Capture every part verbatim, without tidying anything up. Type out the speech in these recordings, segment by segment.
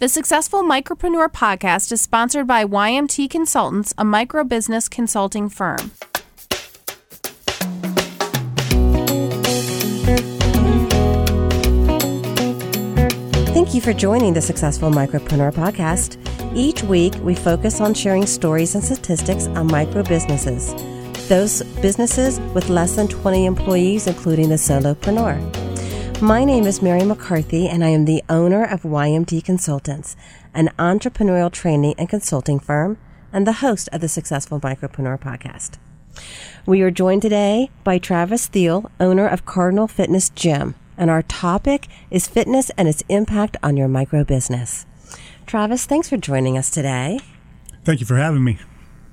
The Successful Micropreneur podcast is sponsored by Y M T Consultants, a micro-business consulting firm. Thank you for joining the Successful Micropreneur podcast. Each week, we focus on sharing stories and statistics on micro businesses, those businesses with less than twenty employees, including the solopreneur. My name is Mary McCarthy, and I am the owner of Y M T Consultants, an entrepreneurial training and consulting firm, and the host of the Successful Micropreneur podcast. We are joined today by Travis Thiel, owner of Cardinal Fitness Gym, and our topic is fitness and its impact on your micro business. Travis, thanks for joining us today. Thank you for having me.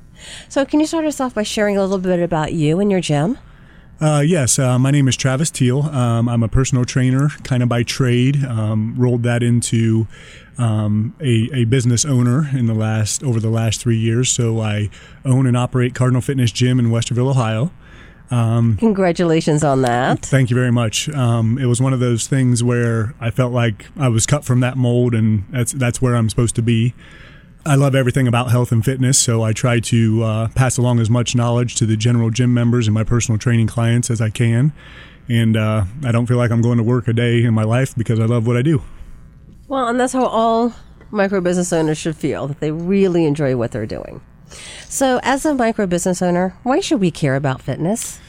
So can you start us off by sharing a little bit about you and your gym? Uh, yes, uh, my name is Travis Thiel. Um, I'm a personal trainer, kind of by trade. Um, rolled that into um, a, a business owner in the last over the last three years. So I own and operate Cardinal Fitness Gym in Westerville, Ohio. Um, Congratulations on that. Thank you very much. Um, it was one of those things where I felt like I was cut from that mold, and that's that's where I'm supposed to be. I love everything about health and fitness, so I try to uh, pass along as much knowledge to the general gym members and my personal training clients as I can. And uh, I don't feel like I'm going to work a day in my life because I love what I do. Well, and that's how all micro business owners should feel, that they really enjoy what they're doing. So as a micro business owner, why should we care about fitness?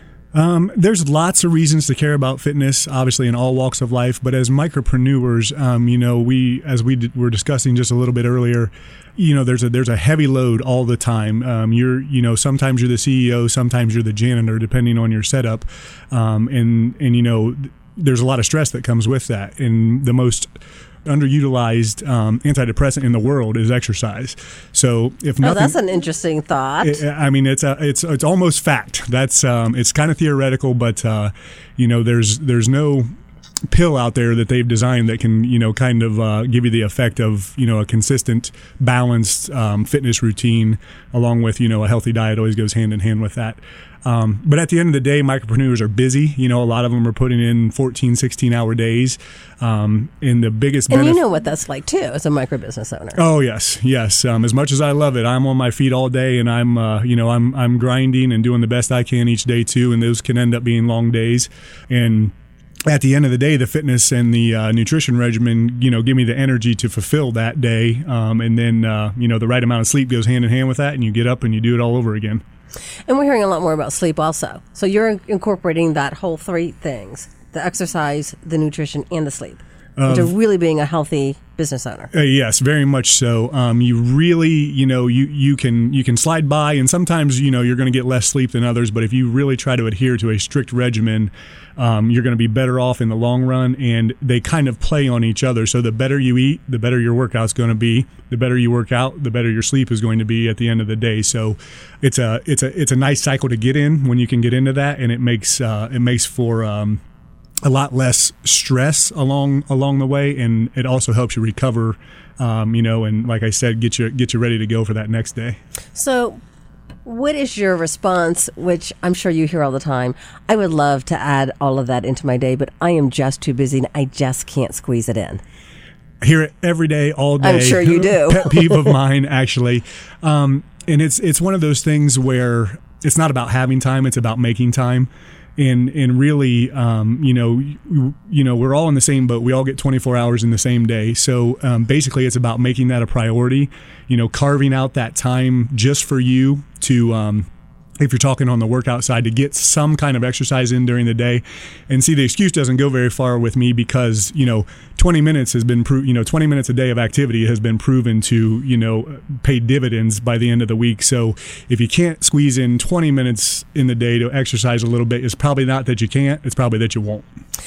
Um, there's lots of reasons to care about fitness, obviously in all walks of life. But as micropreneurs, um, you know, we, as we d- were discussing just a little bit earlier, you know, there's a there's a heavy load all the time. Um, you're, you know, sometimes you're the C E O, sometimes you're the janitor, depending on your setup, um, and and you know, there's a lot of stress that comes with that. And the most underutilized um, antidepressant in the world is exercise. So if nothing, oh, that's an interesting thought. It, I mean, it's a, it's it's almost fact. That's um, it's kind of theoretical, but uh, you know, there's there's no pill out there that they've designed that can, you know, kind of uh, give you the effect of, you know, a consistent, balanced um, fitness routine, along with, you know, a healthy diet always goes hand in hand with that. Um, but at the end of the day, micropreneurs are busy. You know, a lot of them are putting in fourteen, sixteen hour days. Um, and the biggest And benef- you know what that's like too, as a micro business owner. Oh, yes. Yes. Um, as much as I love it, I'm on my feet all day, and I'm, uh, you know, I'm, I'm grinding and doing the best I can each day too. And those can end up being long days. And at the end of the day, the fitness and the uh, nutrition regimen, you know, give me the energy to fulfill that day. Um, and then, uh, you know, the right amount of sleep goes hand in hand with that, and you get up and you do it all over again. And we're hearing a lot more about sleep also. So you're incorporating that whole three things, the exercise, the nutrition, and the sleep, uh, into really being a healthy business owner. Uh, yes, very much so. Um, you really, you know, you, you can you can slide by, and sometimes, you know, you're going to get less sleep than others, but if you really try to adhere to a strict regimen, um, you're going to be better off in the long run, and they kind of play on each other. So the better you eat, the better your workout's going to be. The better you work out, the better your sleep is going to be at the end of the day. So it's a it's a it's a nice cycle to get in when you can get into that, and it makes uh, it makes for um, a lot less stress along along the way, and it also helps you recover, um, you know, and like I said, get you get you ready to go for that next day. So what is your response, which I'm sure you hear all the time? I would love to add all of that into my day, but I am just too busy and I just can't squeeze it in. I hear it every day, all day. I'm sure you do. Pet peeve of mine, actually. Um, and it's it's one of those things where it's not about having time, it's about making time. And and really, um, you know, you, you know, we're all in the same boat. We all get twenty-four hours in the same day. So um, basically, it's about making that a priority. You know, carving out that time just for you to, um, if you're talking on the workout side, to get some kind of exercise in during the day. And see, the excuse doesn't go very far with me because, you know, twenty minutes has been pro- you know, twenty minutes a day of activity has been proven to, you know, pay dividends by the end of the week. So if you can't squeeze in twenty minutes in the day to exercise a little bit, it's probably not that you can't, it's probably that you won't.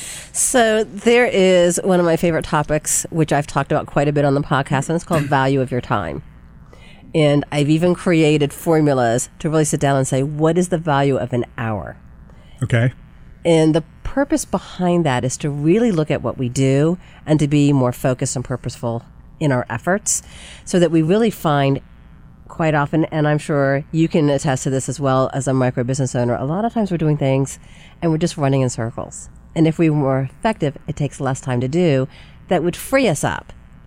So there is one of my favorite topics, which I've talked about quite a bit on the podcast, and it's called value of your time. And I've even created formulas to really sit down and say, what is the value of an hour? Okay. And the purpose behind that is to really look at what we do and to be more focused and purposeful in our efforts so that we really find quite often, and I'm sure you can attest to this as well as a micro business owner, a lot of times we're doing things and we're just running in circles. And if we were more effective, it takes less time to do. That would free us up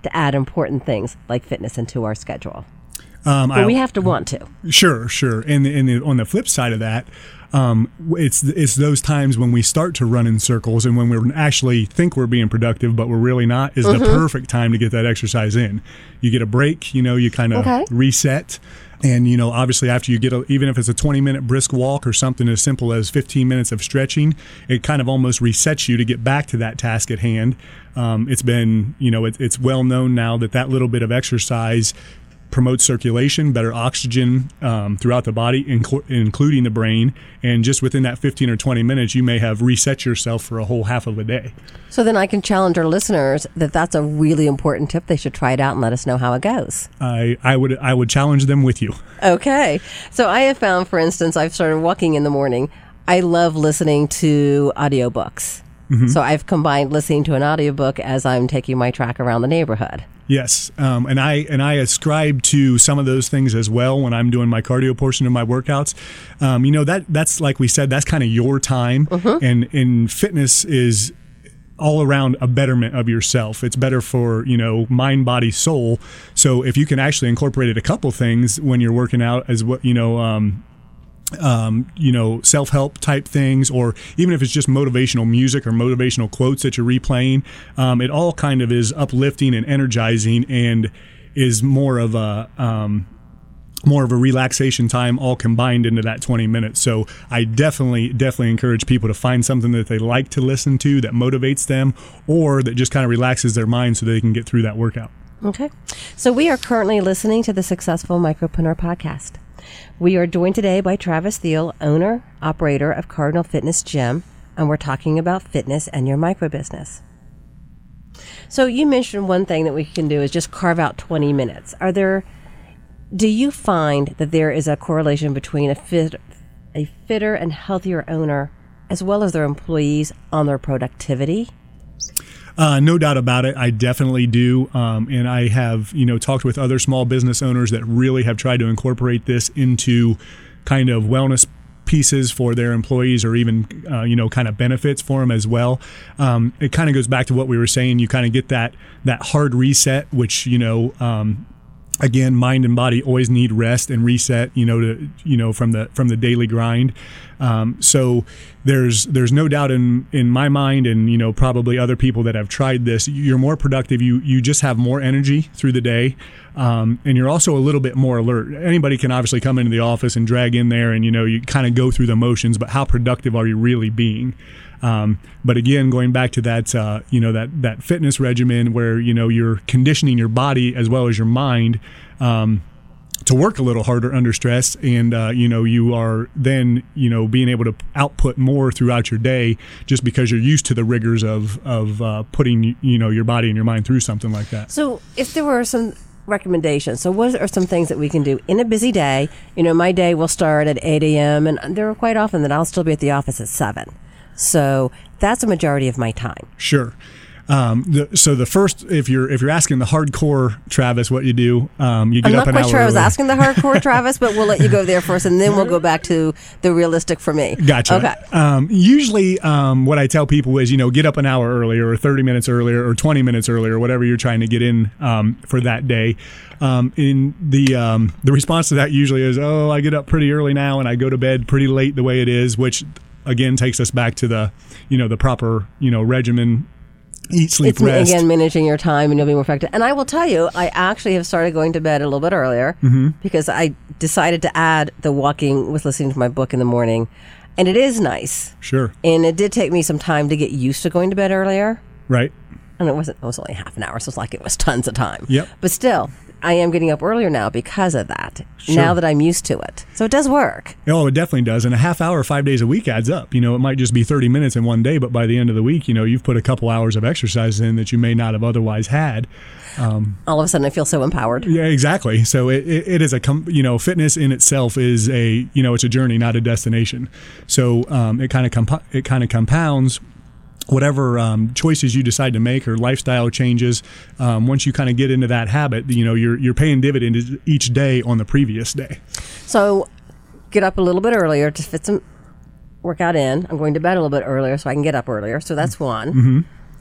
to add important things like fitness into our schedule. Um, but I, we have to want to. Sure, sure. And, and the, on the flip side of that, um, it's it's those times when we start to run in circles and when we actually think we're being productive, but we're really not, is mm-hmm. the perfect time to get that exercise in. You get a break, you know, you kind of okay. reset. And, you know, obviously after you get, a, even if it's a twenty minute brisk walk or something as simple as fifteen minutes of stretching, it kind of almost resets you to get back to that task at hand. Um, it's been, you know, it, it's well known now that that little bit of exercise promotes circulation, better oxygen um, throughout the body, inc- including the brain. And just within that fifteen or twenty minutes, you may have reset yourself for a whole half of a day. So then I can challenge our listeners that that's a really important tip. They should try it out and let us know how it goes. I, I would I would challenge them with you. Okay. So I have found, for instance, I've started walking in the morning. I love listening to audiobooks. Mm-hmm. So I've combined listening to an audiobook as I'm taking my track around the neighborhood. Yes, um, and I and I ascribe to some of those things as well when I'm doing my cardio portion of my workouts. Um, you know, that that's like we said, that's kind of your time, mm-hmm. and and fitness is all around a betterment of yourself. It's better for, you know, mind, body, soul. So if you can actually incorporate it a couple things when you're working out as what, you know, um, um, you know, self-help type things, or even if it's just motivational music or motivational quotes that you're replaying, um, it all kind of is uplifting and energizing and is more of a, um, more of a relaxation time all combined into that twenty minutes. So I definitely, definitely encourage people to find something that they like to listen to that motivates them or that just kind of relaxes their mind so they can get through that workout. Okay. So we are currently listening to the Successful Micropreneur podcast. We are joined today by Travis Thiel, owner, operator of Cardinal Fitness Gym, and we're talking about fitness and your micro business. So you mentioned one thing that we can do is just carve out twenty minutes. Are there, do you find that there is a correlation between a fit, a fitter and healthier owner as well as their employees on their productivity? Uh, no doubt about it. I definitely do. Um, and I have, you know, talked with other small business owners that really have tried to incorporate this into kind of wellness pieces for their employees or even, uh, you know, kind of benefits for them as well. Um, it kind of goes back to what we were saying. You kind of get that, that hard reset, which, you know, um, again, mind and body always need rest and reset, you know, to, you know, from the, from the daily grind. Um, so there's, there's no doubt in, in my mind and, you know, probably other people that have tried this, you're more productive. You, you just have more energy through the day. Um, and you're also a little bit more alert. Anybody can obviously come into the office and drag in there and, you know, you kind of go through the motions, but how productive are you really being? Um, but again, going back to that, uh, you know, that, that fitness regimen where, you know, you're conditioning your body as well as your mind, um, to work a little harder under stress. And, uh, you know, you are then, you know, being able to output more throughout your day just because you're used to the rigors of, of, uh, putting, you know, your body and your mind through something like that. So if there were some recommendations, so what are some things that we can do in a busy day? You know, my day will start at eight a.m. and there are quite often that I'll still be at the office at seven. So that's a majority of my time. Sure. Um, the, so the first, if you're if you're asking the hardcore Travis, what you do, um, you get I'm up an hour. I'm not quite sure early. I was asking the hardcore Travis, but we'll let you go there first, and then we'll go back to the realistic for me. Gotcha. Okay. Um, usually, um, what I tell people is, you know, get up an hour earlier, or thirty minutes earlier, or twenty minutes earlier, whatever you're trying to get in um, for that day. Um, in the um, the response to that usually is, oh, I get up pretty early now, and I go to bed pretty late the way it is, which again takes us back to the, you know, the proper, you know, regimen. Eat, sleep, it's, rest. Again, managing your time and you'll be more effective. And I will tell you, I actually have started going to bed a little bit earlier mm-hmm. because I decided to add the walking with listening to my book in the morning. And it is nice. Sure. And it did take me some time to get used to going to bed earlier. Right. And it wasn't, it was only half an hour, so it's like it was tons of time. Yep. But still, I am getting up earlier now because of that, sure. now that I'm used to it. So it does work. Oh, it definitely does. And a half hour, five days a week adds up. You know, it might just be thirty minutes in one day, but by the end of the week, you know, you've put a couple hours of exercise in that you may not have otherwise had. Um, All of a sudden, I feel so empowered. Yeah, exactly. So it, it, it is a, com- you know, fitness in itself is a, you know, it's a journey, not a destination. So um, it kind of comp- it kind of compounds whatever um, choices you decide to make or lifestyle changes. Um, once you kind of get into that habit, you know, you're you're paying dividends each day on the previous day. So get up a little bit earlier to fit some workout in. I'm going to bed a little bit earlier so I can get up earlier. So that's one. Mm-hmm.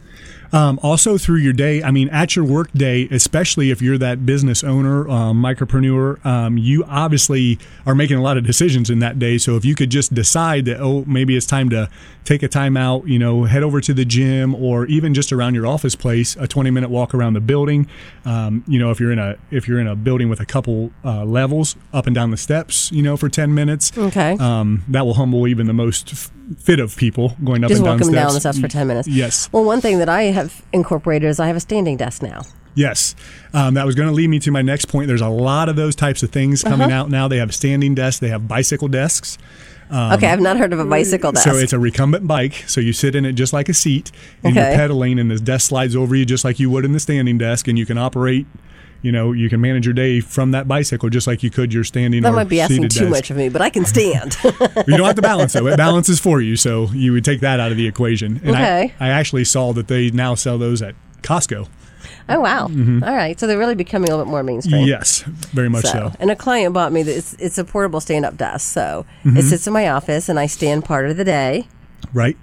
Um, also through your day, I mean, at your work day, especially if you're that business owner, um, micropreneur, um, you obviously are making a lot of decisions in that day. So if you could just decide that, oh, maybe it's time to take a time out, you know, head over to the gym, or even just around your office place, a twenty minute walk around the building. Um, you know, if you're in a if you're in a building with a couple uh, levels, up and down the steps, you know, for ten minutes. Okay. Um, that will humble even the most f- fit of people going up Just and down walk them steps. down the steps for ten minutes. Yes. Well, one thing that I have incorporated is I have a standing desk now. Yes. Um, that was going to lead me to my next point. There's a lot of those types of things coming Uh-huh. out now. They have standing desks. They have bicycle desks. Um, Okay, I've not heard of a bicycle desk. So it's a recumbent bike. So you sit in it just like a seat, and Okay. you're pedaling, and this desk slides over you just like you would in the standing desk, and you can operate. You know, you can manage your day from that bicycle just like you could your standing that or might be asking seated too desk. much of me, but I can stand. You don't have to balance though. It balances for you, so you would take that out of the equation. And Okay. I, I actually saw that they now sell those at Costco. Oh, wow. All right. So they're really becoming a little bit more mainstream. Yes, very much so. And a client bought me this. It's a portable stand-up desk. So Mm-hmm. it sits in my office, and I stand part of the day. Right?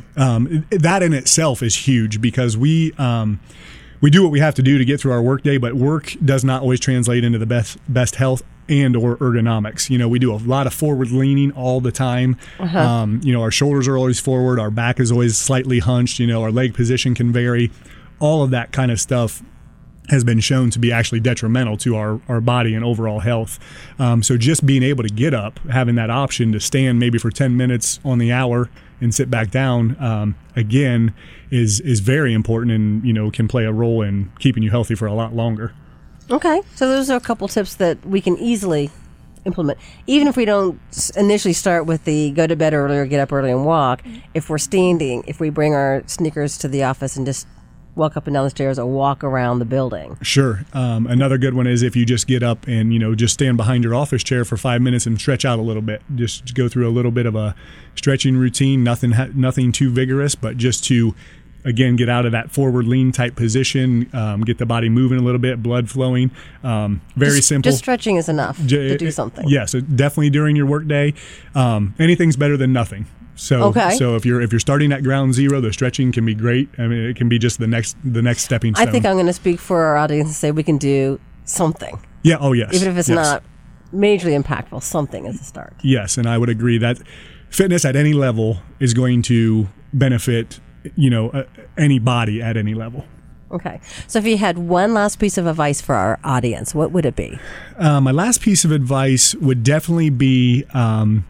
Um, that in itself is huge because we um, we do what we have to do to get through our workday, but work does not always translate into the best best health and or ergonomics. You know, we do a lot of forward leaning all the time. Uh-huh. Um, you know, our shoulders are always forward, our back is always slightly hunched. You know, our leg position can vary. All of that kind of stuff has been shown to be actually detrimental to our, our body and overall health. Um, so just being able to get up, having that option to stand maybe for ten minutes on the hour and sit back down, um, again, is is very important and, you know, can play a role in keeping you healthy for a lot longer. Okay. So those are a couple tips that we can easily implement. Even if we don't s- initially start with the go to bed early or get up early and walk, if we're standing, if we bring our sneakers to the office and just walk up and down the stairs or walk around the building. Sure. Um, another good one is if you just get up and, you know, just stand behind your office chair for five minutes and stretch out a little bit. Just go through a little bit of a stretching routine. Nothing, ha- nothing too vigorous, but just to, again, get out of that forward lean type position, um, get the body moving a little bit, blood flowing. Um, very Just- simple. Just stretching is enough J- to do something. Yes, yeah, so definitely during your workday. Um, anything's better than nothing. So, Okay. so if you're if you're starting at ground zero, the stretching can be great. I mean, it can be just the next the next stepping I stone. think I'm going to speak for our audience and say we can do something. yeah. Oh, yes. Even if it's yes. not majorly impactful, something is a start. Yes, and I would agree that fitness at any level is going to benefit, you know, uh, any body at any level. Okay. So if you had one last piece of advice for our audience, what would it be? Uh, my last piece of advice would definitely be um,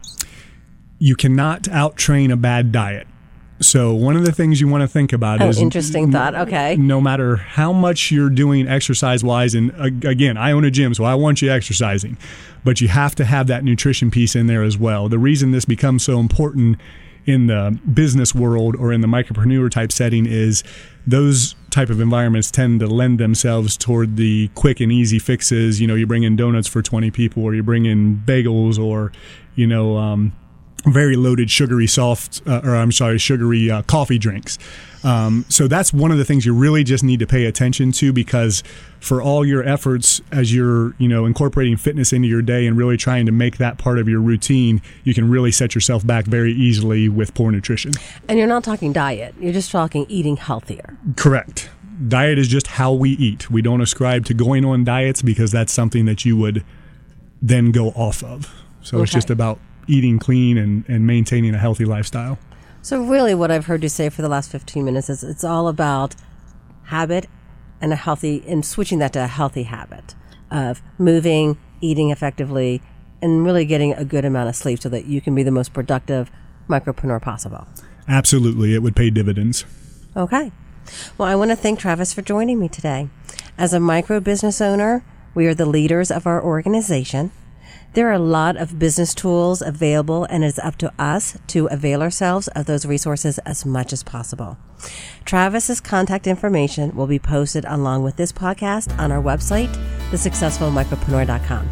you cannot out-train a bad diet. So one of the things you want to think about Oh, is interesting thought. Okay. no matter how much you're doing exercise-wise, and uh, again, I own a gym, so I want you exercising, but you have to have that nutrition piece in there as well. The reason this becomes so important in the business world or in the micropreneur type setting is those type of environments tend to lend themselves toward the quick and easy fixes. You know, you bring in donuts for twenty people, or you bring in bagels, or, you know, um, very loaded sugary soft, uh, or I'm sorry, sugary uh, coffee drinks. Um, so that's one of the things you really just need to pay attention to, because for all your efforts as you're, you know, incorporating fitness into your day and really trying to make that part of your routine, you can really set yourself back very easily with poor nutrition. And you're not talking diet. You're just talking eating healthier. Correct. Diet is just how we eat. We don't ascribe to going on diets because that's something that you would then go off of. So it's Okay. just about eating clean and, and maintaining a healthy lifestyle. So really what I've heard you say for the last fifteen minutes is it's all about habit and a healthy, and switching that to a healthy habit of moving, eating effectively, and really getting a good amount of sleep so that you can be the most productive micropreneur possible. Absolutely. It would pay dividends. Okay. Well, I want to thank Travis for joining me today. As a micro business owner, we are the leaders of our organization. There are a lot of business tools available, and it's up to us to avail ourselves of those resources as much as possible. Travis's contact information will be posted along with this podcast on our website, the successful micropreneur dot com.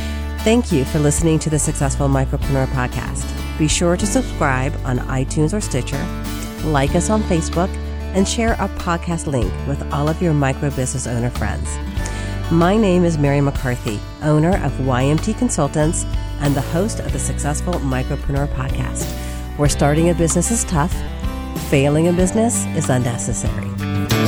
Thank you for listening to the Successful Micropreneur Podcast. Be sure to subscribe on iTunes or Stitcher, like us on Facebook, and share our podcast link with all of your micro business owner friends. My name is Mary McCarthy, owner of Y M T Consultants and the host of the Successful Micropreneur Podcast, where starting a business is tough, failing a business is unnecessary.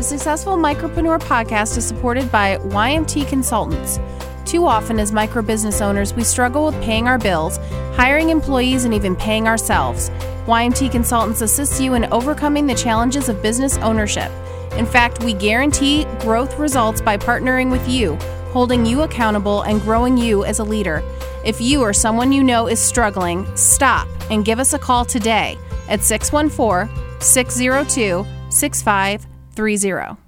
Successful Micropreneur podcast is supported by Y M T Consultants. Too often as micro business owners, we struggle with paying our bills, hiring employees, and even paying ourselves. Y M T Consultants assists you in overcoming the challenges of business ownership. In fact, we guarantee growth results by partnering with you, holding you accountable, and growing you as a leader. If you or someone you know is struggling, stop and give us a call today at six one four, six zero two, six five three zero.